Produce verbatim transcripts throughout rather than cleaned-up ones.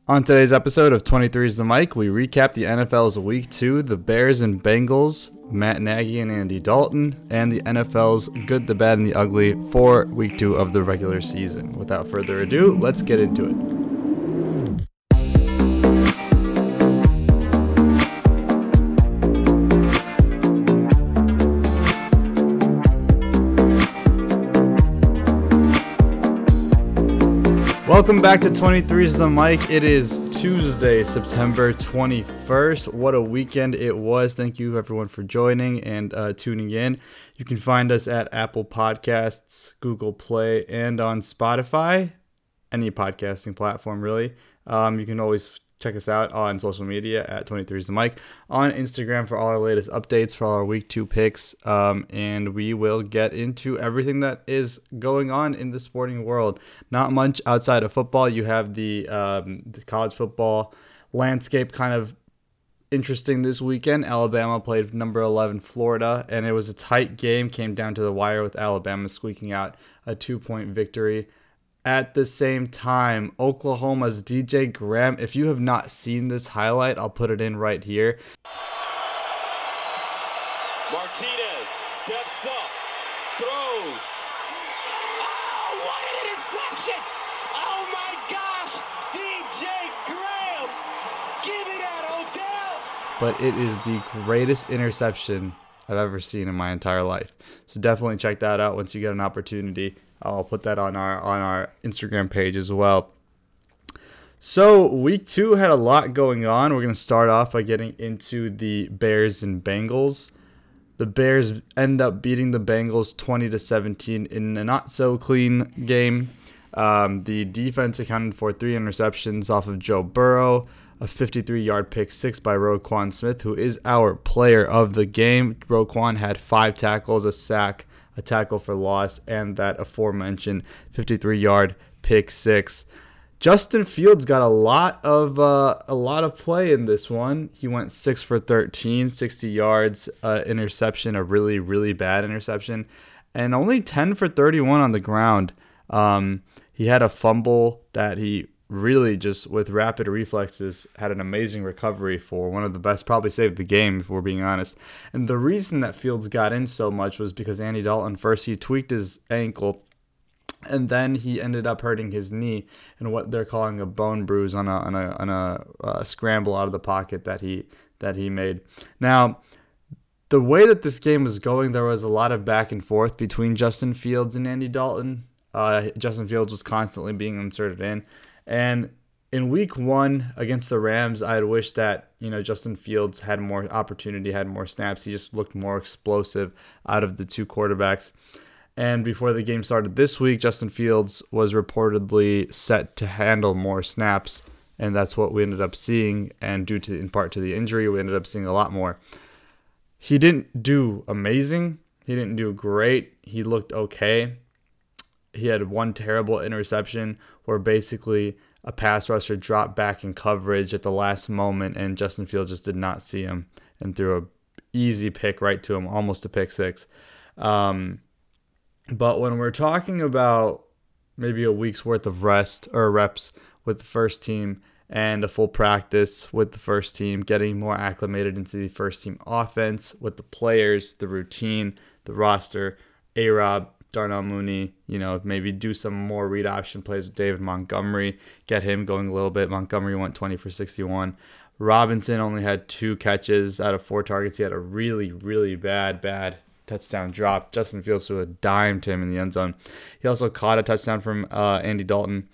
On today's episode of twenty-three is the Mic, we recap the N F L's Week two, the Bears and Bengals, Matt Nagy and Andy Dalton, and the N F L's Good, the Bad, and the Ugly for Week two of the regular season. Without further ado, let's get into it. Welcome back to twenty-three is the Mic. It is Tuesday, September twenty-first. What a weekend it was. Thank you everyone for joining and uh, tuning in. You can find us at Apple Podcasts, Google Play, and on Spotify. Any podcasting platform, really. Um, you can always check us out on social media at twenty-three is the Mic, on Instagram for all our latest updates, for all our week two picks, um, and we will get into everything that is going on in the sporting world. Not much outside of football. You have the, um, the college football landscape kind of interesting this weekend. Alabama played number eleven Florida, and it was a tight game, came down to the wire with Alabama squeaking out a two-point victory. At the same time, Oklahoma's D J Graham, if you have not seen this highlight, I'll put it in right here. Martinez steps up, throws. Oh, what an interception! Oh my gosh, D J Graham, give it at Odell. But it is the greatest interception I've ever seen in my entire life. So definitely check that out once you get an opportunity. I'll put that on our on our Instagram page as well. So week two had a lot going on. We're going to start off by getting into the Bears and Bengals. The Bears end up beating the Bengals twenty to seventeen in a not so clean game. Um, the defense accounted for three interceptions off of Joe Burrow, a fifty-three-yard pick six by Roquan Smith, who is our player of the game. Roquan had five tackles, a sack, a tackle for loss, and that aforementioned fifty-three-yard pick six. Justin Fields got a lot of uh, a lot of play in this one. He went six for thirteen, sixty yards, uh, interception, a really, really bad interception, and only ten for thirty-one on the ground. Um, he had a fumble that he really just, with rapid reflexes, had an amazing recovery for. One of the best, probably saved the game, if we're being honest. And the reason that Fields got in so much was because Andy Dalton, first he tweaked his ankle, and then he ended up hurting his knee and what they're calling a bone bruise on a on a on a uh, scramble out of the pocket that he that he made. Now, the way that this game was going, there was a lot of back and forth between Justin Fields and Andy Dalton. Uh, Justin Fields was constantly being inserted in. And in week one against the Rams, I had wished that, you know, Justin Fields had more opportunity, had more snaps. He just looked more explosive out of the two quarterbacks. And before the game started this week, Justin Fields was reportedly set to handle more snaps. And that's what we ended up seeing. And due to, in part to the injury, we ended up seeing a lot more. He didn't do amazing. He didn't do great. He looked okay. He had one terrible interception where basically a pass rusher dropped back in coverage at the last moment and Justin Fields just did not see him and threw a easy pick right to him, almost a pick six. Um, but when we're talking about maybe a week's worth of rest or reps with the first team and a full practice with the first team, getting more acclimated into the first team offense with the players, the routine, the roster, A-Rob, Darnell Mooney, you know, maybe do some more read option plays with David Montgomery, get him going a little bit. Montgomery went twenty for sixty-one. Robinson only had two catches out of four targets. He had a really, really bad, bad touchdown drop. Justin Fields threw a dime to him in the end zone. He also caught a touchdown from uh, Andy Dalton.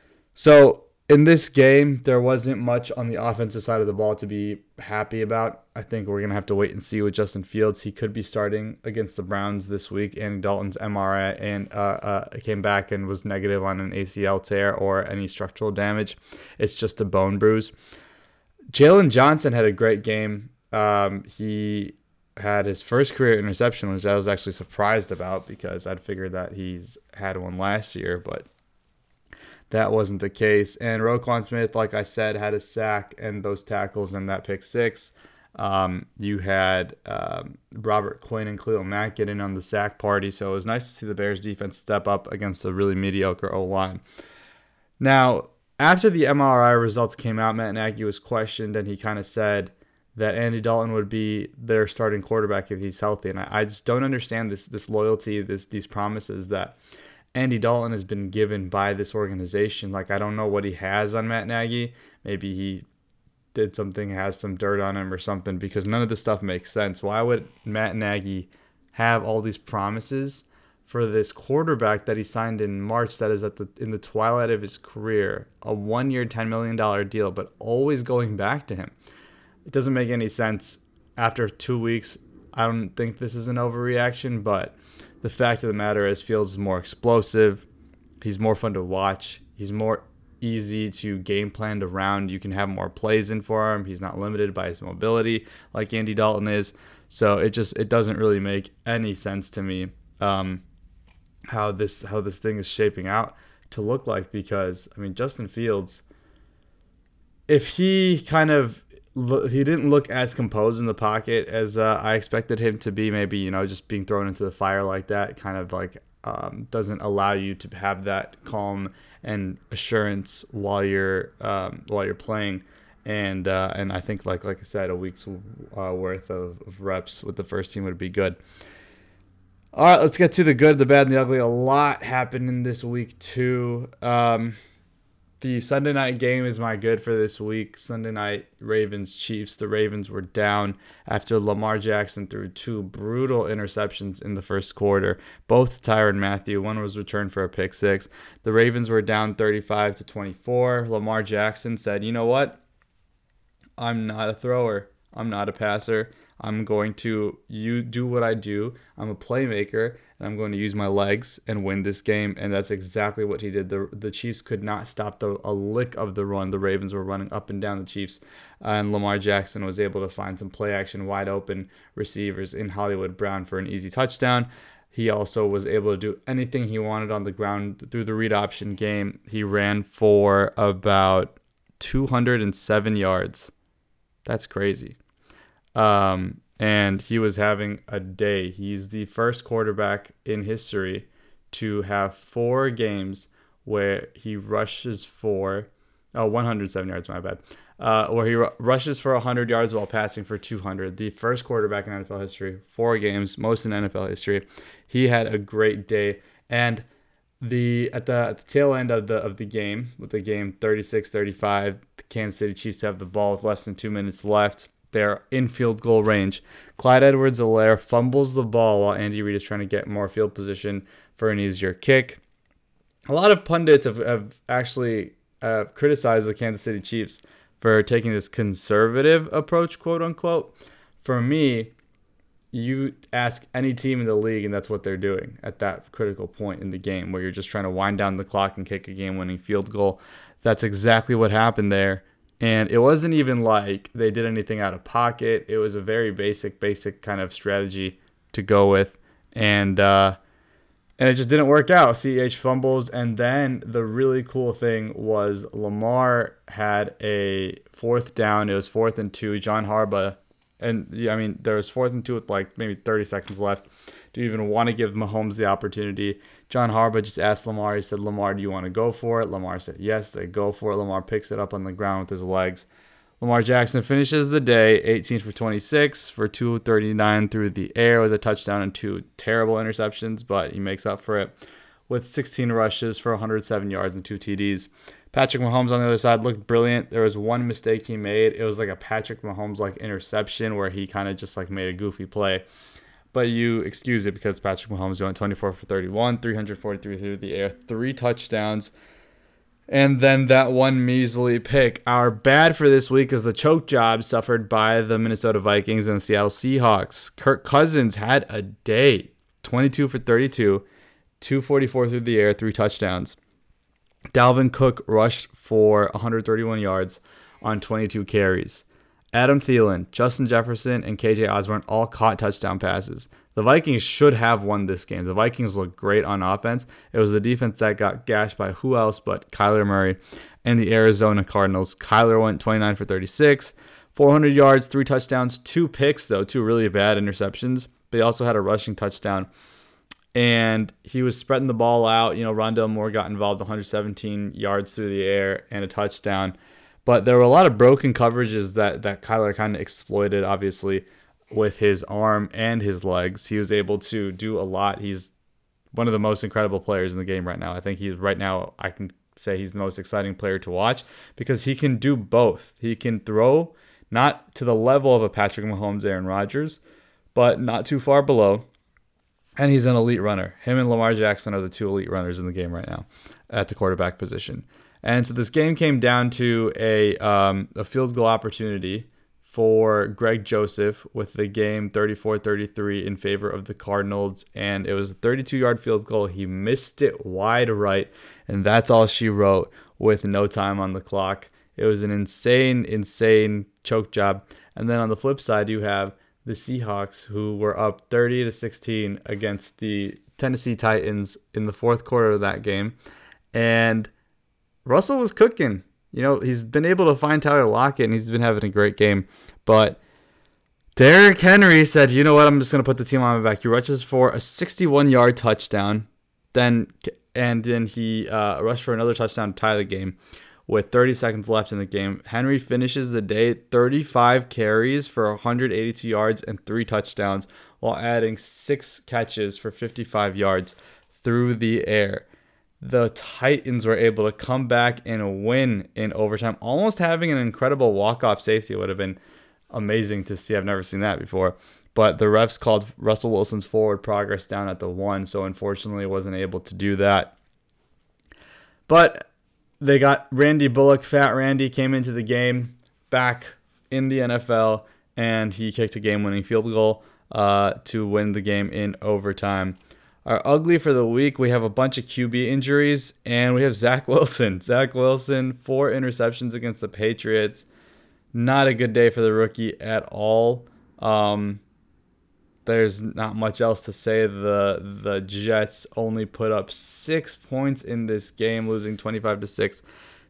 So in this game, there wasn't much on the offensive side of the ball to be happy about. I think we're going to have to wait and see with Justin Fields. He could be starting against the Browns this week. Andy Dalton's M R I and uh, uh, came back and was negative on an A C L tear or any structural damage. It's just a bone bruise. Jalen Johnson had a great game. Um, he had his first career interception, which I was actually surprised about because I'd figured that he's had one last year, but that wasn't the case. And Roquan Smith, like I said, had a sack and those tackles and that pick six. Um, you had um, Robert Quinn and Khalil Mack get in on the sack party, so it was nice to see the Bears defense step up against a really mediocre O-line. Now, after the M R I results came out, Matt Nagy was questioned, and he kind of said that Andy Dalton would be their starting quarterback if he's healthy. And I, I just don't understand this this loyalty, this these promises that Andy Dalton has been given by this organization. Like, I don't know what he has on Matt Nagy. Maybe he did something, has some dirt on him or something, because none of this stuff makes sense. Why would Matt Nagy have all these promises for this quarterback that he signed in March that is at the in the twilight of his career, a one-year, ten million dollars deal, but always going back to him? It doesn't make any sense. After two weeks, I don't think this is an overreaction, but the fact of the matter is Fields is more explosive. He's more fun to watch. He's more easy to game plan around. You can have more plays in for him. He's not limited by his mobility like Andy Dalton is. So it just it doesn't really make any sense to me um, how this how this thing is shaping out to look like, because I mean Justin Fields, if he kind of he didn't look as composed in the pocket as uh, I expected him to be, maybe, you know, just being thrown into the fire like that kind of like um, doesn't allow you to have that calm and assurance while you're um, while you're playing. And uh, and I think like like I said, a week's uh, worth of, of reps with the first team would be good. All right, let's get to the good, the bad, and the ugly. A lot happened in this week too. Um, the Sunday night game is my good for this week. Sunday night Ravens Chiefs. The Ravens were down after Lamar Jackson threw two brutal interceptions in the first quarter, both to Tyrann Mathieu. One was returned for a pick six. The Ravens were down thirty-five to twenty-four. Lamar Jackson said, "You know what? I'm not a thrower. I'm not a passer. I'm going to you do what I do. I'm a playmaker, and I'm going to use my legs and win this game." And that's exactly what he did. The the Chiefs could not stop the a lick of the run. The Ravens were running up and down the Chiefs, and Lamar Jackson was able to find some play action, wide open receivers in Hollywood Brown for an easy touchdown. He also was able to do anything he wanted on the ground through the read option game. He ran for about two hundred seven yards. That's crazy. Um, and he was having a day. He's the first quarterback in history to have four games where he rushes for oh, one hundred seven yards, my bad. Uh, where he r- rushes for one hundred yards while passing for two hundred. The first quarterback in N F L history, four games, most in N F L history. He had a great day. And the at the at the tail end of the of the game, with the game thirty-six thirty-five, the Kansas City Chiefs have the ball with less than two minutes left. They're in field goal range. Clyde Edwards-Helaire fumbles the ball while Andy Reid is trying to get more field position for an easier kick. A lot of pundits have, have actually uh, criticized the Kansas City Chiefs for taking this conservative approach, quote unquote. For me, you ask any team in the league, and that's what they're doing at that critical point in the game where you're just trying to wind down the clock and kick a game-winning field goal. That's exactly what happened there. And it wasn't even like they did anything out of pocket. It was a very basic, basic kind of strategy to go with. And uh, and it just didn't work out. C H fumbles. And then the really cool thing was Lamar had a fourth down. It was fourth and two. John Harbaugh. And, yeah, I mean, there was fourth and two with like maybe thirty seconds left. Do you even want to give Mahomes the opportunity? John Harbaugh just asked Lamar. He said, "Lamar, do you want to go for it?" Lamar said, "Yes." They go for it. Lamar picks it up on the ground with his legs. Lamar Jackson finishes the day eighteen for twenty-six for two thirty-nine through the air with a touchdown and two terrible interceptions, but he makes up for it with sixteen rushes for one hundred seven yards and two T Ds. Patrick Mahomes on the other side looked brilliant. There was one mistake he made. It was like a Patrick Mahomes-like interception where he kind of just like made a goofy play. But you excuse it because Patrick Mahomes went twenty-four for thirty-one, three forty-three through the air, three touchdowns, and then that one measly pick. Our bad for this week is the choke job suffered by the Minnesota Vikings and the Seattle Seahawks. Kirk Cousins had a day, twenty-two for thirty-two, two forty-four through the air, three touchdowns. Dalvin Cook rushed for one hundred thirty-one yards on twenty-two carries. Adam Thielen, Justin Jefferson, and K J Osborne all caught touchdown passes. The Vikings should have won this game. The Vikings looked great on offense. It was the defense that got gashed by who else but Kyler Murray and the Arizona Cardinals. Kyler went twenty-nine for thirty-six, four hundred yards, three touchdowns, two picks, though, two really bad interceptions. But he also had a rushing touchdown. and he was spreading the ball out. You know, Rondale Moore got involved, one hundred seventeen yards through the air and a touchdown. But there were a lot of broken coverages that, that Kyler kind of exploited, obviously, with his arm and his legs. He was able to do a lot. He's one of the most incredible players in the game right now. I think he's right now, I can say he's the most exciting player to watch because he can do both. He can throw not to the level of a Patrick Mahomes, Aaron Rodgers, but not too far below. And he's an elite runner. Him and Lamar Jackson are the two elite runners in the game right now at the quarterback position. And so this game came down to a um, a field goal opportunity for Greg Joseph with the game thirty-four thirty-three in favor of the Cardinals. And it was a thirty-two-yard field goal. He missed it wide right, and that's all she wrote with no time on the clock. It was an insane, insane choke job. And then on the flip side, you have the Seahawks, who were up thirty to sixteen against the Tennessee Titans in the fourth quarter of that game. And Russell was cooking. You know, he's been able to find Tyler Lockett, and he's been having a great game. But Derrick Henry said, you know what, I'm just going to put the team on my back. He rushes for a sixty-one-yard touchdown, then and then he uh, rushed for another touchdown to tie the game with thirty seconds left in the game. Henry finishes the day thirty-five carries for one hundred eighty-two yards and three touchdowns while adding six catches for fifty-five yards through the air. The Titans were able to come back and win in overtime, almost having an incredible walk-off safety. It would have been amazing to see. I've never seen that before. But the refs called Russell Wilson's forward progress down at the one, so unfortunately wasn't able to do that. But they got Randy Bullock. Fat Randy came into the game back in the N F L, and he kicked a game-winning field goal uh, to win the game in overtime. Our ugly for the week, we have a bunch of Q B injuries, and we have Zach Wilson. Zach Wilson, four interceptions against the Patriots. Not a good day for the rookie at all. Um, there's not much else to say. The the Jets only put up six points in this game, losing twenty-five to six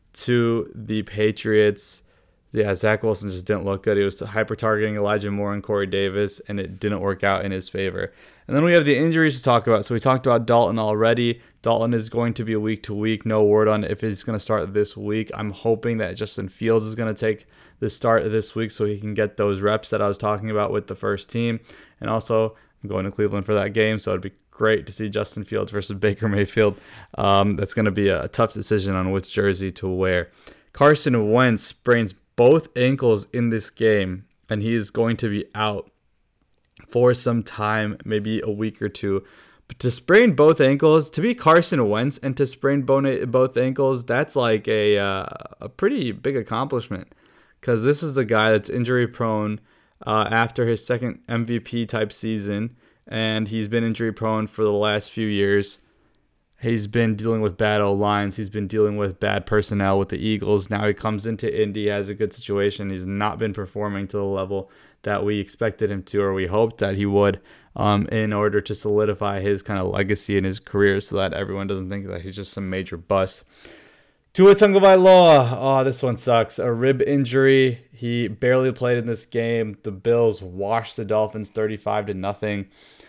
to the Patriots. Yeah, Zach Wilson just didn't look good. He was hyper-targeting Elijah Moore and Corey Davis, and it didn't work out in his favor. And then we have the injuries to talk about. So we talked about Dalton already. Dalton is going to be a week-to-week. No word on if he's going to start this week. I'm hoping that Justin Fields is going to take the start of this week so he can get those reps that I was talking about with the first team. And also, I'm going to Cleveland for that game, so it'd be great to see Justin Fields versus Baker Mayfield. Um, that's going to be a tough decision on which jersey to wear. Carson Wentz sprains both ankles in this game, and he is going to be out for some time, maybe a week or two. But to sprain both ankles, to be Carson Wentz and to sprain both ankles, that's like a uh, a pretty big accomplishment, because this is the guy that's injury prone uh, after his second M V P type season, and he's been injury prone for the last few years. He's been dealing with bad O-lines. He's been dealing with bad personnel with the Eagles. Now he comes into Indy, has a good situation. He's not been performing to the level that we expected him to, or we hoped that he would, um, in order to solidify his kind of legacy in his career so that everyone doesn't think that he's just some major bust. Tua Tagovailoa, oh, this one sucks. A rib injury. He barely played in this game. The Bills washed the Dolphins thirty-five to nothing.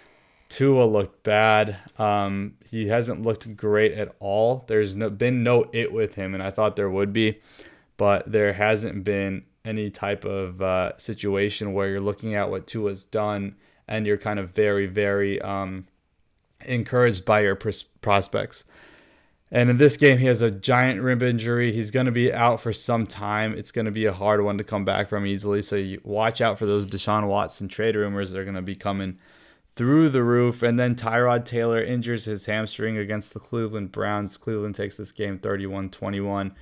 Tua looked bad. Um, he hasn't looked great at all. There's no, been no it with him, and I thought there would be, but there hasn't been any type of uh, situation where you're looking at what Tua's done and you're kind of very, very um, encouraged by your pros- prospects. And in this game, he has a giant rib injury. He's going to be out for some time. It's going to be a hard one to come back from easily, so you watch out for those Deshaun Watson trade rumors that are going to be coming through the roof. And then Tyrod Taylor injures his hamstring against the Cleveland Browns. Cleveland takes this game thirty-one twenty-one.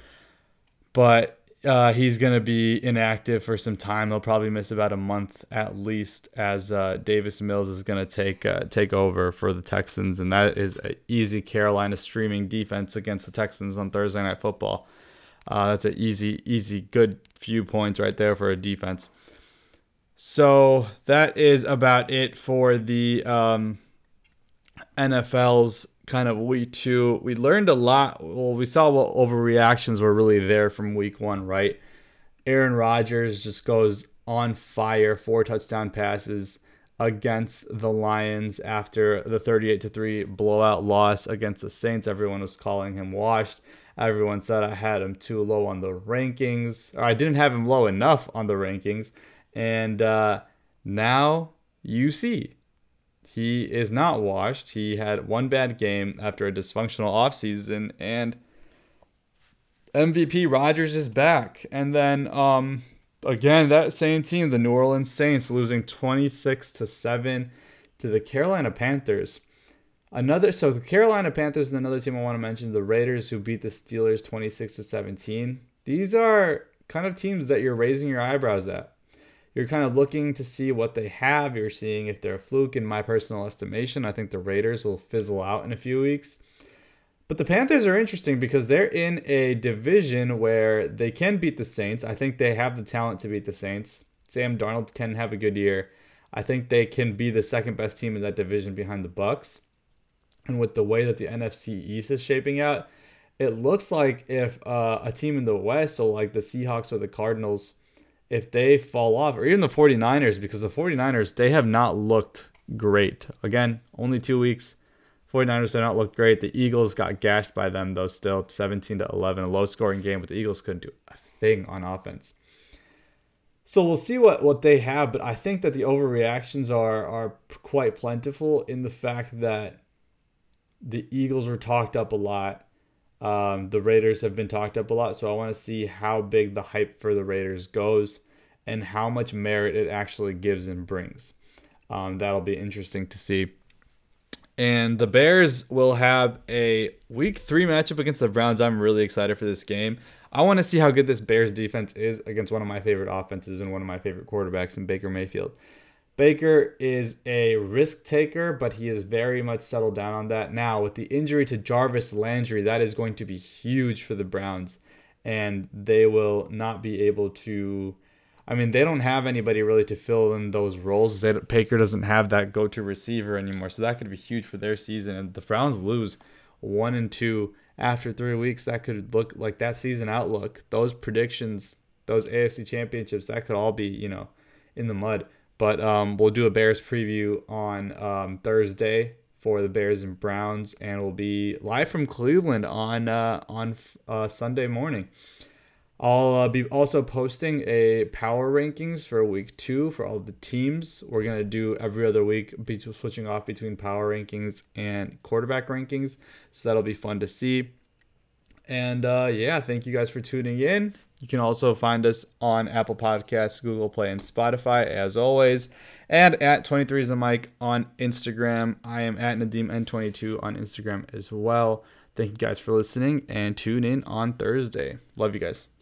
But uh, he's going to be inactive for some time. They'll probably miss about a month at least, as uh, Davis Mills is going to take uh, take over for the Texans. And that is an easy Carolina streaming defense against the Texans on Thursday Night Football. Uh, that's an easy, easy, good few points right there for a defense. So that is about it for the um, N F L's kind of week two. We learned a lot. Well, we saw what overreactions were really there from week one, right? Aaron Rodgers just goes on fire, four touchdown passes. against the Lions after the thirty-eight to three blowout loss against the Saints. Everyone was calling him washed. Everyone said I had him too low on the rankings, or I didn't have him low enough on the rankings. And uh, now you see, he is not washed. He had one bad game after a dysfunctional offseason, and M V P Rodgers is back. And then um, again, that same team, the New Orleans Saints, losing twenty-six to seven to the Carolina Panthers. Another so the Carolina Panthers is another team I want to mention. The Raiders, who beat the Steelers twenty-six to seventeen. These are kind of teams that you're raising your eyebrows at. You're kind of looking to see what they have. You're seeing if they're a fluke. In my personal estimation, I think the Raiders will fizzle out in a few weeks. But the Panthers are interesting because they're in a division where they can beat the Saints. I think they have the talent to beat the Saints. Sam Darnold can have a good year. I think they can be the second best team in that division behind the Bucs. And with the way that the N F C East is shaping out, it looks like if uh, a team in the West, so like the Seahawks or the Cardinals, if they fall off, or even the 49ers, because the 49ers, they have not looked great. Again, only two weeks. 49ers have not looked great. The Eagles got gashed by them, though, still seventeen to eleven, a low-scoring game, but the Eagles couldn't do a thing on offense. So we'll see what, what they have, but I think that the overreactions are are quite plentiful in the fact that the Eagles were talked up a lot. Um, the Raiders have been talked up a lot, so I want to see how big the hype for the Raiders goes and how much merit it actually gives and brings. Um, that'll be interesting to see. And the Bears will have a week three matchup against the Browns. I'm really excited for this game. I want to see how good this Bears defense is against one of my favorite offenses and one of my favorite quarterbacks in Baker Mayfield. Baker is a risk taker, but he is very much settled down on that. Now, with the injury to Jarvis Landry, that is going to be huge for the Browns, and they will not be able to... I mean, they don't have anybody really to fill in those roles. They, Baker doesn't have that go-to receiver anymore, so that could be huge for their season. And the Browns lose one and two after three weeks. That could look like that season outlook. Those predictions, those A F C championships, that could all be, you know, in the mud. But um, we'll do a Bears preview on um, Thursday for the Bears and Browns, and we'll be live from Cleveland on uh, on uh, Sunday morning. I'll uh, be also posting a power rankings for week two for all the teams. We're going to do every other week, be switching off between power rankings and quarterback rankings. So that'll be fun to see. And uh, yeah, thank you guys for tuning in. You can also find us on Apple Podcasts, Google Play, and Spotify, as always. And at twenty-three is the mic on Instagram. I am at Nadim N twenty-two on Instagram as well. Thank you guys for listening, and tune in on Thursday. Love you guys.